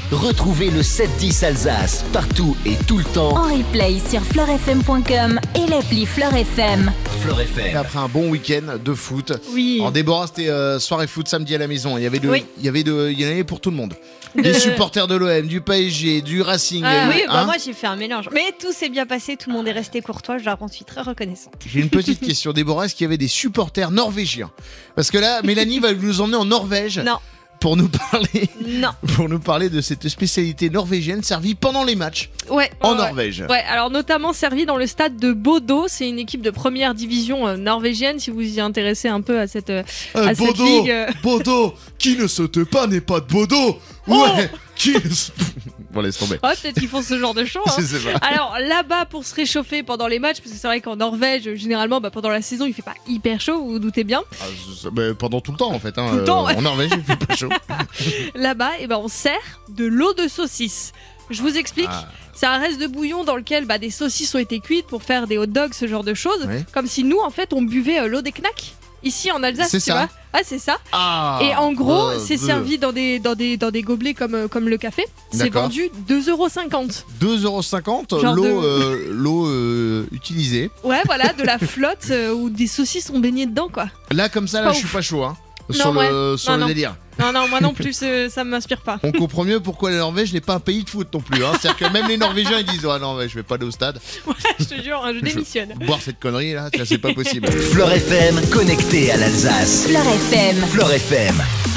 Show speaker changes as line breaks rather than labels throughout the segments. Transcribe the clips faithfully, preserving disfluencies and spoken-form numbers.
Retrouvez le sept dix Alsace partout et tout le temps
en replay sur fleur f m point com et l'appli Fleur F M.
Fleur F M.
Après un bon week-end de foot.
Oui.
En Déborah, c'était euh, soirée foot samedi à la maison. Il y avait de,
Oui.
il y avait de, il y en avait pour tout le monde. Des supporters de l'O M, du P S G, du Racing.
Ah,
euh,
oui, bah
hein.
moi j'ai fait un mélange. Mais tout s'est bien passé, tout le monde est resté courtois, je leur en suis très reconnaissante.
J'ai une petite question, Déborah. Est-ce qu'il y avait des supporters norvégiens? Parce que là, Mélanie va nous emmener en Norvège.
Non.
Pour nous parler,
Non.
pour nous parler de cette spécialité norvégienne servie pendant les matchs
Ouais.
en
ouais,
Norvège.
Ouais, alors notamment servi dans le stade de Bodo, c'est une équipe de première division euh, norvégienne, si vous y intéressez un peu à cette, euh,
Euh,
à cette
Bodo,
ligue. euh.
Bodo, qui ne saute pas n'est pas de Bodo.
Oh
Ouais, qui ne... s- Bon, laisse tomber.
Ouais, peut-être qu'ils font ce genre de show. Hein.
Je sais pas.
Alors là-bas, pour se réchauffer pendant les matchs, parce que c'est vrai qu'en Norvège, généralement, bah, pendant la saison, il fait pas hyper chaud, vous vous doutez bien.
Ah, c'est- bah, pendant tout le temps en fait. Hein,
Tout le temps, ouais.
En Norvège, il fait pas chaud.
Là-bas, eh ben, on sert de l'eau de saucisse. Je vous explique.
Ah.
C'est un reste de bouillon dans lequel bah, des saucisses ont été cuites pour faire des hot dogs, ce genre de choses.
Ouais.
Comme si nous, en fait, on buvait euh, l'eau des knacks. Ici en Alsace,
C'est
tu
ça.
vois. Ah, c'est ça.
Ah,
Et en gros,
euh,
c'est
euh,
servi dans des, dans, des, dans des gobelets comme, euh, comme le café. C'est
D'accord.
vendu deux euros cinquante.
deux euros cinquante
Genre
l'eau
de-
euh, l'eau euh, utilisée.
Ouais, voilà, de la flotte euh, où des saucisses sont baignées dedans, quoi.
Là comme ça, là,
Pas
je suis
ouf.
pas chaud. Hein,
Non,
sur le,
ouais.
sur
Non,
le
non.
délire.
Non, non, moi non plus, euh, ça m'inspire pas.
On comprend mieux pourquoi la Norvège n'est pas un pays de foot non plus. Hein. C'est-à-dire que même les Norvégiens ils disent ah non, ouais, je vais pas aller au stade.
Ouais, je te jure, hein, je démissionne.
Boire cette connerie là, ça, c'est pas possible.
Fleur F M, connecté à l'Alsace.
Fleur F M.
Fleur F M.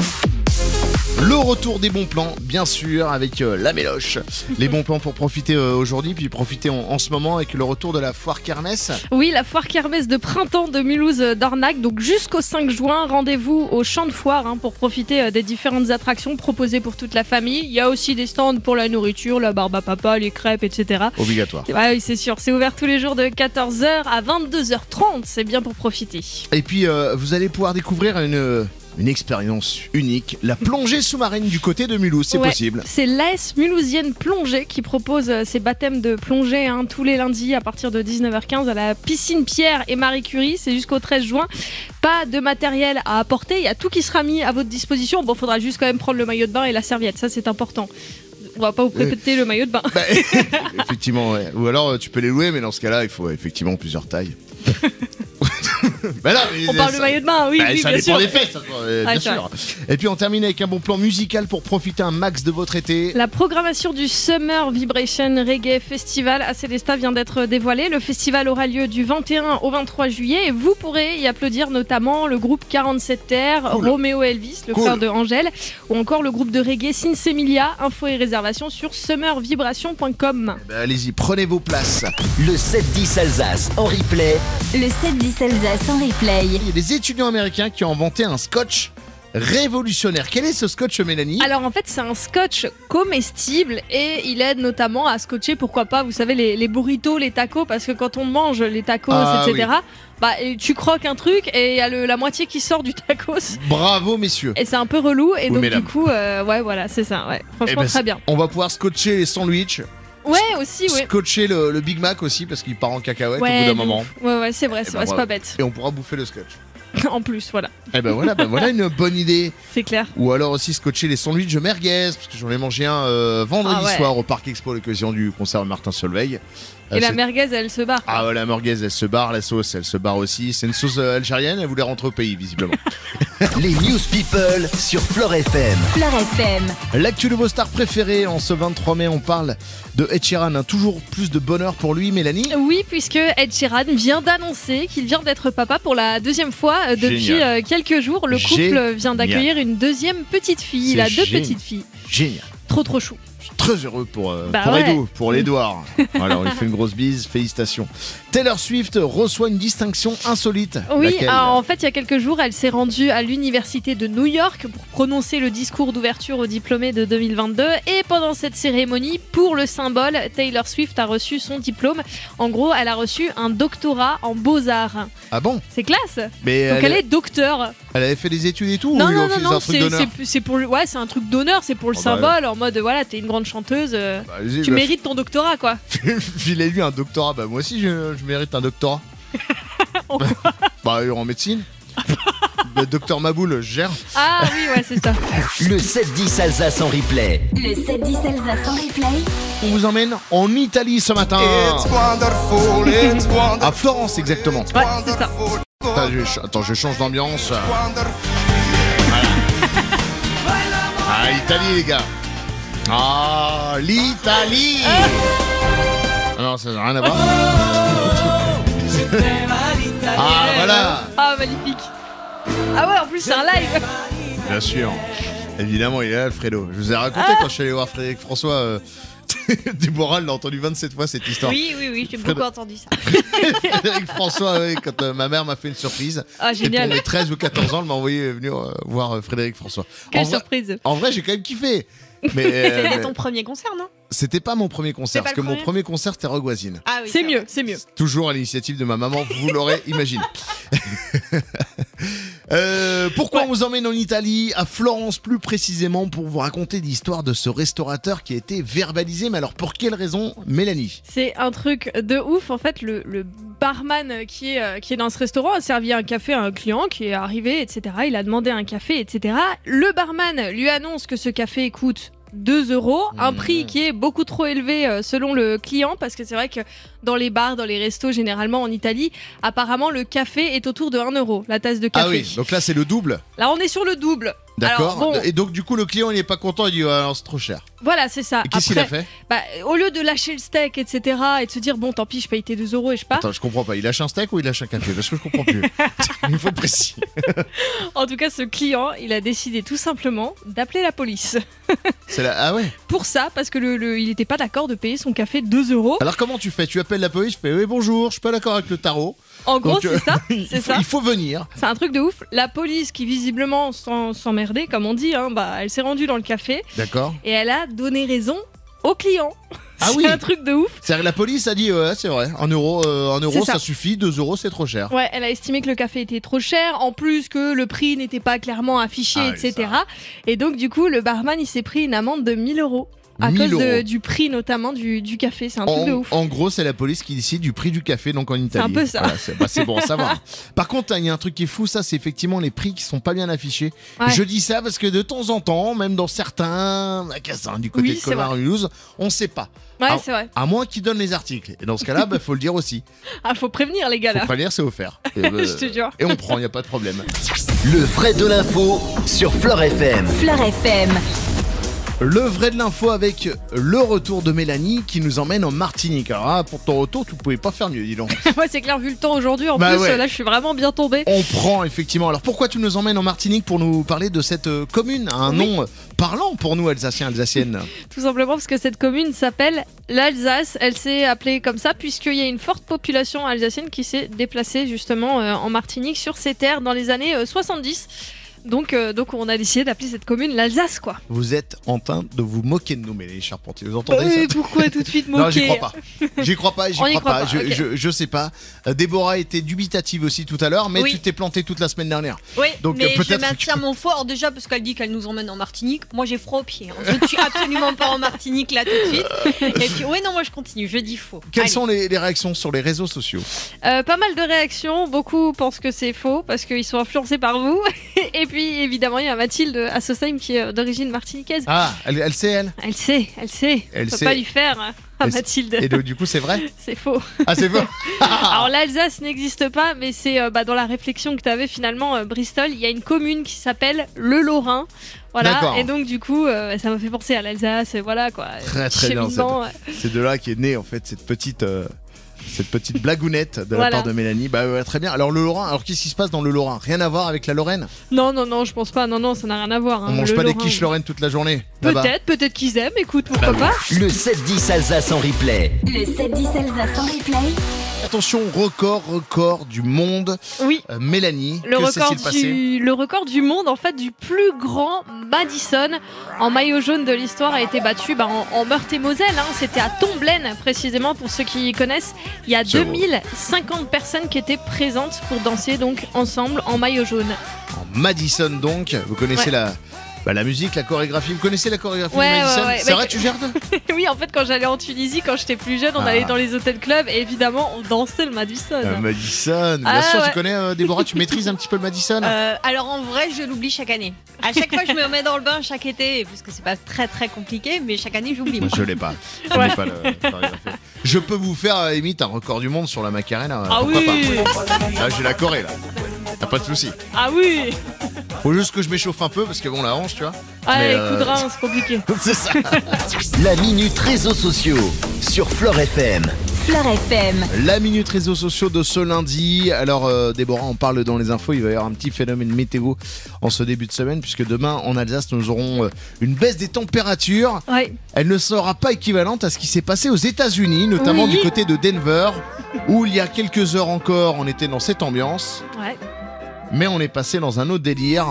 Le retour des bons plans, bien sûr, avec euh, la méloche. Les bons plans pour profiter euh, aujourd'hui, puis profiter en, en ce moment avec le retour de la foire kermesse.
Oui, la foire kermesse de printemps de Mulhouse-d'Ornac. Donc jusqu'au cinq juin, rendez-vous au champ de foire hein, pour profiter euh, des différentes attractions proposées pour toute la famille. Il y a aussi des stands pour la nourriture, la barbe à papa, les crêpes, et cetera.
Obligatoire.
Ouais, oui, c'est sûr. C'est ouvert tous les jours de quatorze heures à vingt-deux heures trente. C'est bien pour profiter.
Et puis, euh, vous allez pouvoir découvrir une, une expérience unique, la plongée sous-marine du côté de Mulhouse, c'est
Ouais,
possible.
C'est l'A S Mulhousienne Plongée qui propose euh, ses baptêmes de plongée hein, tous les lundis à partir de dix-neuf heures quinze à la piscine Pierre et Marie Curie. C'est jusqu'au treize juin. Pas de matériel à apporter. Il y a tout qui sera mis à votre disposition. Bon, faudra juste quand même prendre le maillot de bain et la serviette. Ça, c'est important. On va pas vous prêter le maillot de bain.
Bah, effectivement, ouais. Ou alors euh, tu peux les louer, mais dans ce cas-là, il faut effectivement plusieurs tailles. Bah non, mais
On parle
ça-
de maillot de bain, oui,
Bah,
oui,
ça
bien
dépend
sûr.
des fesses, ça, euh,
Ah,
bien
c'est
sûr. Et puis on termine avec un bon plan musical pour profiter un max de votre été.
La programmation du Summer Vibration Reggae Festival à Célestat vient d'être dévoilée. Le festival aura lieu du vingt et un au vingt-trois juillet et vous pourrez y applaudir notamment le groupe quarante-sept Terre,
Cool.
Roméo Elvis, le
Cool.
frère de Angèle, ou encore le groupe de reggae Sinsemilia. Infos et réservations sur summer vibration point com.
Bah, allez-y, prenez vos places.
Le sept dix Alsace en replay.
Le sept dix Alsace en replay.
Il y a des étudiants américains qui ont inventé un scotch révolutionnaire. Quel est ce scotch, Mélanie?
Alors en fait c'est un scotch comestible et il aide notamment à scotcher pourquoi pas vous savez les, les burritos, les tacos parce que quand on mange les tacos
Ah,
et cetera bah et tu croques un truc et il y a le- la moitié qui sort du tacos
Bravo, messieurs.
et c'est un peu relou et
Oui,
donc
mesdames.
du coup euh, ouais voilà c'est ça ouais
Eh
franchement
ben,
très bien.
On va pouvoir scotcher les sandwichs,
Ouais aussi ouais.
scotcher le, le Big Mac aussi parce qu'il part en cacahuète
Ouais,
au bout d'un
de
moment.
ouf. Ouais ouais c'est vrai, c'est
ben,
vrai, c'est
bravo.
pas bête.
Et on pourra bouffer le scotch.
En plus voilà,
Eh ben voilà, ben voilà une bonne idée.
c'est clair.
Ou alors aussi scotcher les sandwichs merguez, parce que j'en ai mangé un euh, vendredi
Ah ouais.
soir au Parc Expo à l'occasion du concert de Martin Solveig. Euh,
Et la
c'est-
merguez elle se barre.
Ah ouais, la merguez elle se barre, la sauce elle se barre aussi. C'est une sauce euh, algérienne, elle voulait rentrer au pays visiblement.
Les News People sur Fleur F M.
Fleur F M.
L'actu de vos stars préférées, en ce vingt-trois mai on parle de Ed Sheeran, hein. Toujours plus de bonheur pour lui, Mélanie.
Oui, puisque Ed Sheeran vient d'annoncer qu'il vient d'être papa pour la deuxième fois euh, depuis
Génial.
euh, quelques jours. Le couple
Génial.
vient d'accueillir une deuxième petite fille. Il a
C'est
deux
génial.
petites filles.
Génial.
Trop trop chou.
Je suis très heureux pour, euh,
Bah
pour
ouais.
Edo, pour l'Edouard. Voilà, on lui fait une grosse bise, félicitations. Taylor Swift reçoit une distinction insolite.
Oui,
Laquelle
alors, en fait, il y a quelques jours, elle s'est rendue à l'université de New York pour prononcer le discours d'ouverture aux diplômés de deux mille vingt-deux. Et pendant cette cérémonie, pour le symbole, Taylor Swift a reçu son diplôme. En gros, elle a reçu un doctorat en beaux-arts.
Ah bon?
C'est classe.
Mais
Donc elle
elle,
est docteur.
elle avait fait des études et tout,
Non,
ou ils lui
non,
ont
non,
fait
non,
un truc
c'est,
d'honneur?
c'est, c'est pour le, ouais, c'est un truc d'honneur, c'est pour le
Oh bah,
symbole, en mode voilà, t'es une grande chanteuse, euh,
Bah, allez-y,
tu
bah,
mérites ton doctorat quoi.
filez-lui un doctorat. Bah moi aussi je, je mérite un doctorat.
En quoi?
Bah en médecine. le docteur Maboul gère.
Ah oui, ouais, c'est ça.
Le sept dix Alsace en replay.
Le sept dix Alsace en replay.
On vous emmène en Italie ce matin. À Florence exactement.
Ouais, c'est ça.
Attends, je, attends, je change d'ambiance. Voilà. Ah, Italie les gars. Ah, l'Italie. Ah non, ça n'a rien à voir. Ah, voilà.
Ah, magnifique. Ah ouais, en plus, c'est un live.
Bien sûr. Évidemment, il est là, Alfredo. Je vous ai raconté
Ah.
quand je suis allé voir Frédéric François. Euh... Déborah l'a entendu vingt-sept fois cette histoire.
Oui, oui, oui, j'ai
Fred-
beaucoup entendu ça.
Frédéric François, oui, quand euh, ma mère m'a fait une surprise.
Ah,
Et pour
génial.
mes treize ou quatorze ans, elle m'a envoyé venir euh, voir euh, Frédéric François.
Quelle
en, vrai,
surprise.
en vrai, j'ai quand même kiffé. Mais euh,
C'était
mais
ton premier concert, non
c'était pas mon premier concert.
C'est pas
Parce que
le
mon
premier
premier concert, c'était Rogue Voisine.
Ah oui.
C'est
vrai.
mieux, c'est mieux.
Toujours à l'initiative de ma maman, vous l'aurez imaginé. Euh, pourquoi
Ouais.
on vous emmène en Italie, à Florence plus précisément, pour vous raconter l'histoire de ce restaurateur qui a été verbalisé. Mais alors pour quelle raison, Mélanie?
C'est un truc de ouf. En fait, le, le barman qui est, euh, qui est dans ce restaurant a servi un café à un client qui est arrivé, et cetera. Il a demandé un café, et cetera. Le barman lui annonce que ce café coûte deux euros, un
Mmh.
prix qui est beaucoup trop élevé euh, selon le client, parce que c'est vrai que dans les bars, dans les restos, généralement en Italie, apparemment le café est autour de un euro, la tasse de café.
Ah oui, donc là c'est le double.
Là, on est sur le double.
D'accord.
Alors, bon.
Et donc du coup le client il n'est pas content, il dit ah, non, c'est trop cher.
Voilà, c'est ça.
Et qu'est-ce qu'il a
Après,
fait?
bah, au lieu de lâcher le steak, et cetera, et de se dire bon, tant pis, je paye tes deux euros et je pars.
Attends, je comprends pas. Il lâche un steak ou il lâche un café? Parce que je comprends plus. Il faut être précis.
En tout cas, ce client, il a décidé tout simplement d'appeler la police.
C'est la... Ah ouais.
Pour ça, parce que le, le- il n'était pas d'accord de payer son café deux euros.
Alors comment tu fais? Tu appelles la police, tu fais oui bonjour, je suis pas d'accord avec le tarot.
En gros,
Donc, euh,
c'est ça.
il,
C'est
faut,
ça.
il faut venir.
C'est un truc de ouf. La police, qui visiblement s'en- s'emmerdait, comme on dit, hein, bah, elle s'est rendue dans le café
D'accord.
et elle a donné raison au client.
Ah
c'est
oui.
un truc de ouf.
C'est-à-dire que la police a dit ouais c'est vrai, un euro, euh, un euro
C'est
ça.
ça.
suffit, deux euros c'est trop cher.
Ouais, elle a estimé que le café était trop cher, en plus que le prix n'était pas clairement affiché,
Ah oui,
et cetera. Et donc, du coup, le barman, il s'est pris une amende de mille euros. À
mille
cause de-
euros.
du prix, notamment, du, du café. C'est un truc
En,
de ouf.
en gros, c'est la police qui décide du prix du café donc en Italie.
un peu ça.
Voilà, c'est bah, c'est bon à savoir. Par contre, il y a un truc qui est fou, ça, c'est effectivement les prix qui sont pas bien affichés.
Ouais.
Je dis ça parce que de temps en temps, même dans certains magasins du côté
Oui,
de
c'est vrai.
Colmar-Mulhouse, on sait pas.
Ouais,
Ah,
c'est vrai.
À moins qu'ils donnent les articles. Et dans ce cas-là, il faut le dire aussi.
Ah, faut prévenir les gars
Faut
là.
prévenir, c'est offert. Et, euh,
Je te jure.
et on prend, il n'y a pas de problème.
Le vrai de l'info sur Fleur F M.
Fleur F M.
Le vrai de l'info avec le retour de Mélanie qui nous emmène en Martinique. Alors là, pour ton retour, tu pouvais pas faire mieux, dis donc.
Ouais, c'est clair, vu le temps aujourd'hui, en
Bah
plus,
ouais.
euh, là, je suis vraiment bien tombée.
On prend effectivement. Alors pourquoi tu nous emmènes en Martinique pour nous parler de cette euh, commune, un
Oui.
nom euh, parlant pour nous Alsaciens, Alsaciennes.
Tout simplement parce que cette commune s'appelle l'Alsace. Elle s'est appelée comme ça puisqu'il y a une forte population alsacienne qui s'est déplacée justement euh, en Martinique sur ces terres dans les années euh, soixante-dix. Donc, euh, donc on a décidé d'appeler cette commune l'Alsace, quoi.
Vous êtes en train de vous moquer de nous, Mélanie Charpentier. Vous entendez
Oui,
ça?
pourquoi tout de suite moquer?
Non, j'y crois pas. J'y crois pas, j'y
On y
crois,
croit
pas.
pas,
Je,
ok.
je, je sais pas. Euh, Déborah était dubitative aussi tout à l'heure, mais
Oui.
tu t'es planté toute la semaine dernière.
Oui,
Donc,
mais
euh,
je
peut-être
maintiens mon fort déjà parce qu'elle dit qu'elle nous emmène en Martinique. Moi j'ai froid aux pieds. hein. Je ne suis absolument pas en Martinique là tout de suite. Et puis oui, non, moi je continue. Je dis faux.
Quelles
Allez.
sont les, les réactions sur les réseaux sociaux?
Euh, pas mal de réactions, beaucoup pensent que c'est faux parce qu'ils sont influencés par vous. Et puis évidemment, il y a Mathilde Assosheim qui est d'origine martiniquaise.
Ah, elle, elle sait, elle.
Elle sait, elle sait.
Elle
On peut
sait.
pas lui faire hein, à
Elle sait.
Mathilde.
Et donc, du coup, c'est vrai?
C'est faux.
Ah, c'est faux.
Alors l'Alsace n'existe pas, mais c'est euh, bah, dans la réflexion que tu avais finalement, euh, Bristol, il y a une commune qui s'appelle le Lorrain. Voilà,
D'accord.
et donc du coup, euh, ça m'a fait penser à l'Alsace, et voilà quoi.
Très, très bien,
Cheminement, ouais.
C'est de là qu'est née en fait cette petite, euh, cette petite blagounette de la
Voilà.
part de Mélanie. Bah ouais, très bien. Alors le Lorrain, alors qu'est-ce qui se passe dans le Lorrain? Rien à voir avec la Lorraine?
Non, non, non, je pense pas, non, non, ça n'a rien à voir. hein,
On mange
le
pas des
Lorrain.
quiches Lorraine toute la journée là-bas?
Peut-être, peut-être qu'ils aiment, écoute, pourquoi
Bah
pas.
Le sept dix Alsace en replay.
Le sept dix Alsace en replay.
Attention, record, record du monde.
Oui.
Euh, Mélanie,
Le
que
record,
s'est-il passé?
du, le record du monde, en fait, du plus grand Madison en maillot jaune de l'histoire a été battu bah, en, en Meurthe-et-Moselle. hein. C'était à Tomblaine, précisément, pour ceux qui connaissent. Il y a
C'est
deux
beau.
mille cinquante personnes qui étaient présentes pour danser donc ensemble en maillot jaune.
En Madison donc, vous connaissez
Ouais.
la, Bah la musique, la chorégraphie, vous connaissez la chorégraphie
Ouais,
de Madison?
ouais, ouais.
C'est
Mais-
vrai, tu gères de...
Oui, en fait, quand j'allais en Tunisie, quand j'étais plus jeune, on
Ah.
allait dans les hôtels clubs et évidemment, on dansait le Madison.
Euh, Madison, bien
Ah,
sûr,
ouais.
tu connais euh, Déborah, tu maîtrises un petit peu le Madison?
Euh, alors en vrai, je l'oublie chaque année. À chaque fois, je me remets dans le bain chaque été, parce que c'est pas très très compliqué, mais chaque année, j'oublie.
Moi,
moi.
je l'ai pas. Je
Ouais.
l'ai pas le chorégraphie. Je peux vous faire à la limite un record du monde sur la Macarena.
Ah
pourquoi
oui
pas. Là, j'ai la Corée là. T'as pas de soucis.
Ah oui
Faut juste que je m'échauffe un peu parce que bon, la hanche, tu vois.
Ah,
Mais,
les
euh,
coups de rein, c'est compliqué.
C'est ça.
La minute réseaux sociaux sur Fleur F M.
Fleur F M.
La minute réseaux sociaux de ce lundi. Alors, euh, Déborah, on parle dans les infos. Il va y avoir un petit phénomène météo en ce début de semaine, puisque demain en Alsace, nous aurons euh, une baisse des températures.
Ouais.
Elle ne sera pas équivalente à ce qui s'est passé aux États-Unis, notamment
Oui.
du côté de Denver, où il y a quelques heures encore, on était dans cette ambiance.
Ouais.
Mais on est passé dans un autre délire.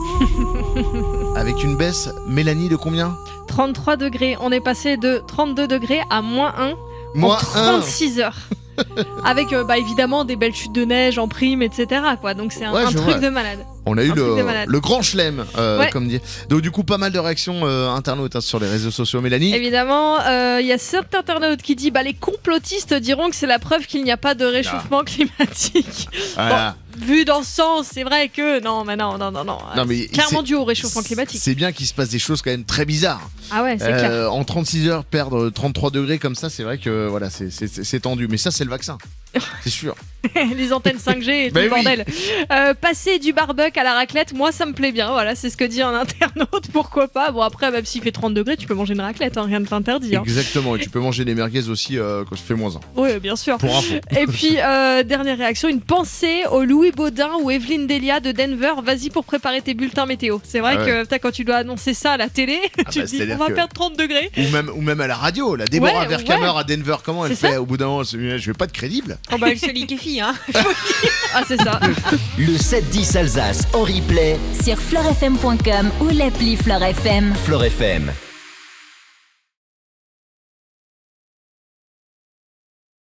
Avec une baisse, Mélanie, de combien?
trente-trois degrés. On est passé de trente-deux degrés à moins un
Moi,
en trente-six heures. Avec euh, bah, évidemment des belles chutes de neige en prime, et cetera. Quoi. Donc c'est un,
Ouais,
un
je
truc
vois.
de malade.
On a eu
Un truc de
le,
malade.
le grand chelem, euh,
Ouais.
comme dit. Donc du coup, pas mal de réactions euh, internautes hein, sur les réseaux sociaux. Mélanie?
Évidemment, euh, il y a certains internautes qui disent bah, les complotistes diront que c'est la preuve qu'il n'y a pas de réchauffement
Ah.
climatique.
Voilà.
Vu dans ce sens, c'est vrai que non, mais non, non, non, non.
Non, mais
Clairement
c'est-
dû au réchauffement climatique.
C'est bien qu'il se passe des choses quand même très bizarres.
Ah ouais, c'est clair.
Euh, en trente-six heures, perdre trente-trois degrés comme ça, c'est vrai que voilà, c'est- c'est c'est tendu. Mais ça, c'est le vaccin. C'est sûr.
Les antennes cinq G et tout
Ben
le
oui.
bordel. Euh, passer du barbecue à la raclette, moi ça me plaît bien. Voilà, c'est ce que dit un internaute. Pourquoi pas? Bon, après, même s'il fait trente degrés, tu peux manger une raclette, hein, rien ne t'interdit. Hein.
Exactement. Et tu peux manger des merguez aussi euh, quand il fait moins un.
Oui, bien sûr.
Pour info.
Et puis, euh, dernière réaction, une pensée au Louis Baudin ou Evelyne Delia de Denver. Vas-y pour préparer tes bulletins météo. C'est vrai
Ah ouais.
que putain, quand tu dois annoncer ça à la télé,
Ah
tu
bah,
te dis
c'est-à-dire
on va
que-
perdre trente degrés.
Ou même, ou même à la radio, la Déborah
Ouais,
Verkamer
ouais.
à Denver, comment elle
C'est
fait
ça.
au bout d'un moment? Je vais pas être crédible.
Oh bah, elle se liquéfie, hein.
Ah, c'est ça.
Le sept dix Alsace en replay.
Sur fleur f m point com ou l'appli Fleur F M.
Fleur F M.